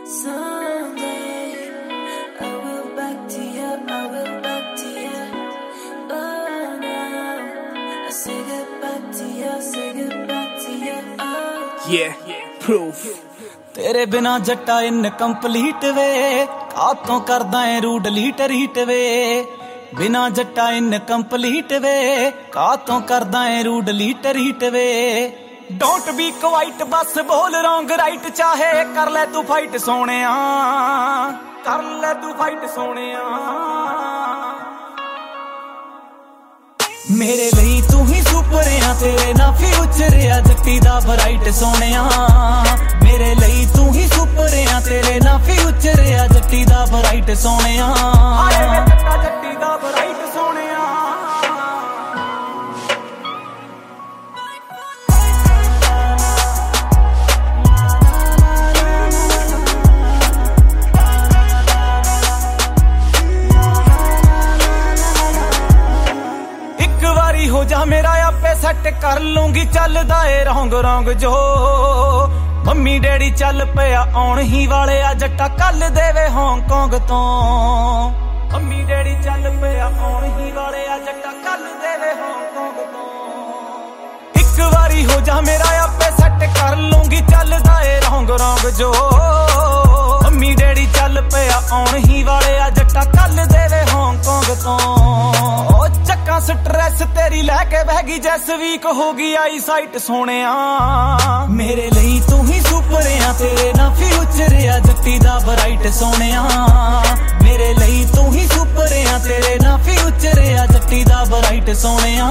Someday I will back to you, I will back to you. Oh no, I say goodbye to you, say goodbye to you. Oh Yeah, proof. तेरे बिना जट्टा incomplete वे कातों करदा है रू delete रीट वे बिना जट्टा इनकंप्लीट वे कातों करदा है रू डिलीट रीट वे डोंट बी क्वाइट बस बोल रॉन्ग राइट चाहे कर ले तू फाइट सोनिया कर ले तू फाइट सोनिया मेरे ਲਈ तू ही सुपर आ तेरे ना फ्यूचर आ जट्टी दा ब्राइट सोनिया मेरे ਲਈ तू ही सुपर आ तेरे ना फ्यूचर आ जट्टी दा ब्राइट सोनिया आए वे जट्टी दा ब्राइट सोनिया हो जा मेरा आपे सेट कर लूंगी चलदा ए रौंग रौंग जो मम्मी डैडी चल पिया आउण ही वाले आ जट्टा कल देवे हांगकांग तो मम्मी डैडी चल पिया आउण ही वाले आ जट्टा कल देवे हांगकांग तो एक बारी हो जा मेरा आपे सेट कर लूंगी चलदा ए रौंग रौंग जो मम्मी डैडी चल पिया आउण ही वाले आ जट्टा कल देवे हांगकांग तो चक्का स्ट्रेस तेरी लैके बह गई जैस वीक हो गई आई साइट सोनिया मेरे ਲਈ तू ही सुपर आ तेरे ना फ्यूचर आ जट्टी दा ब्राइट सोनिया मेरे ਲਈ तू ही सुपर आ तेरे ना फ्यूचर आ जट्टी दा ब्राइट सोनिया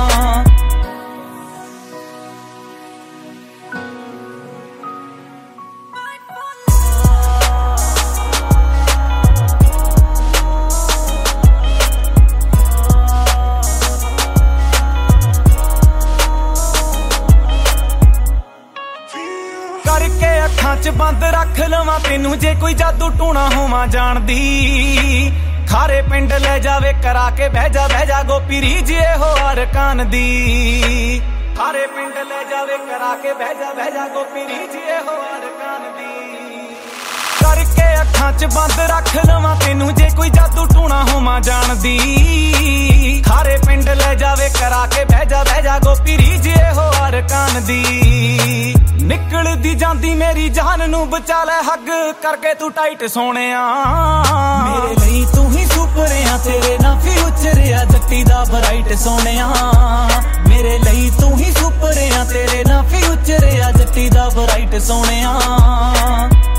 करके अखां च बंद रख लवां तेनू जे कोई जादू टूना होवां जानदी खारे पिंड ले जावे करा के बह जा गोपी रीज हो अरकान दी खारे पिंड ले जावे करा के बह जा गोपी रीज हो अरकान दी करके अखां च बंद रख लवां तेनू जे कोई जादू टूना होवां जानदी खारे पिंड ले जावे करा के बह जा गोपी रीज हो अरकान दी निकल दी जांदी मेरी जान नू बचा ले हग करके तू टाइट सोनिया मेरे ਲਈ तू ही सुपर आ तेरे ना फ्यूचर आ जट्टी दा ब्राइट सोनिया मेरे ਲਈ तू ही सुपर आ तेरे ना फ्यूचर आ जट्टी दा ब्राइट सोनिया